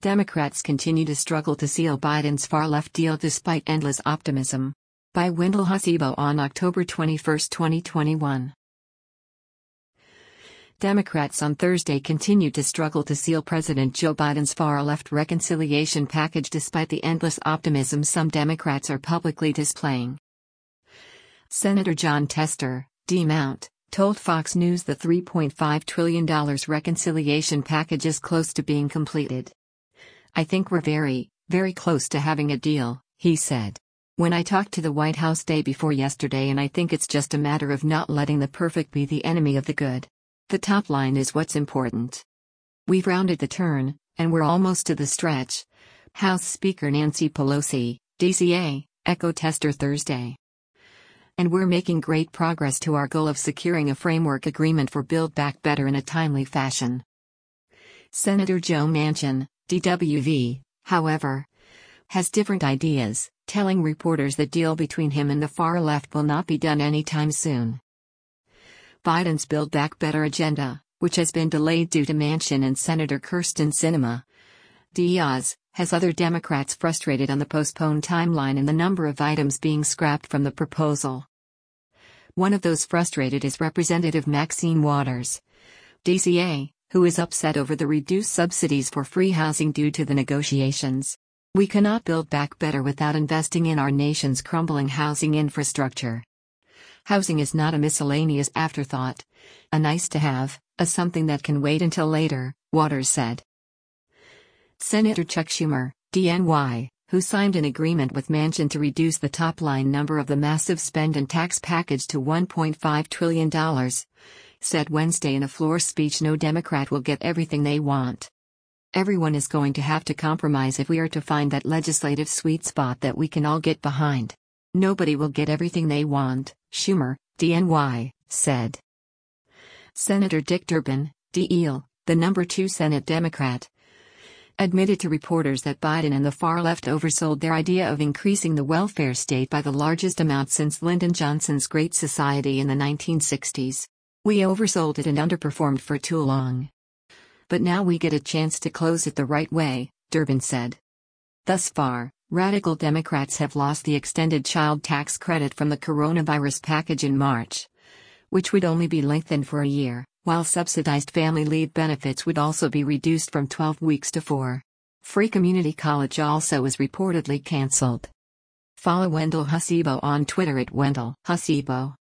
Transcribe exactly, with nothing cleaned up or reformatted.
Democrats continue to struggle to seal Biden's far-left deal despite endless optimism. By Wendell Hussibo on October twenty-first, twenty twenty-one. Democrats on Thursday continued to struggle to seal President Joe Biden's far-left reconciliation package despite the endless optimism some Democrats are publicly displaying. Senator Jon Tester, D. Mount, told Fox News the three point five trillion dollars reconciliation package is close to being completed. "I think we're very, very close to having a deal," he said. "When I talked to the White House day before yesterday, and I think it's just a matter of not letting the perfect be the enemy of the good. The top line is what's important. We've rounded the turn, and we're almost to the stretch." House Speaker Nancy Pelosi, D C A, echoed Tester Thursday. "And we're making great progress to our goal of securing a framework agreement for Build Back Better in a timely fashion." Senator Joe Manchin, D W V, however, has different ideas, telling reporters the deal between him and the far left will not be done anytime soon. Biden's Build Back Better agenda, which has been delayed due to Manchin and Senator Kyrsten Sinema, Diaz, has other Democrats frustrated on the postponed timeline and the number of items being scrapped from the proposal. One of those frustrated is Representative Maxine Waters, D C A, who is upset over the reduced subsidies for free housing due to the negotiations. "We cannot build back better without investing in our nation's crumbling housing infrastructure. Housing is not a miscellaneous afterthought, a nice-to-have, a something that can wait until later," Waters said. Senator Chuck Schumer, D N Y, who signed an agreement with Manchin to reduce the top-line number of the massive spend and tax package to one point five trillion dollars, said Wednesday in a floor speech no Democrat will get everything they want. "Everyone is going to have to compromise if we are to find that legislative sweet spot that we can all get behind. Nobody will get everything they want," Schumer, D N Y, said. Senator Dick Durbin, D L, the number two Senate Democrat, admitted to reporters that Biden and the far left oversold their idea of increasing the welfare state by the largest amount since Lyndon Johnson's Great Society in the nineteen sixties. "We oversold it and underperformed for too long. But now we get a chance to close it the right way," Durbin said. Thus far, radical Democrats have lost the extended child tax credit from the coronavirus package in March, which would only be lengthened for a year, while subsidized family leave benefits would also be reduced from twelve weeks to four. Free community college also is reportedly canceled. Follow Wendell Hussibo on Twitter at Wendell Hussibo.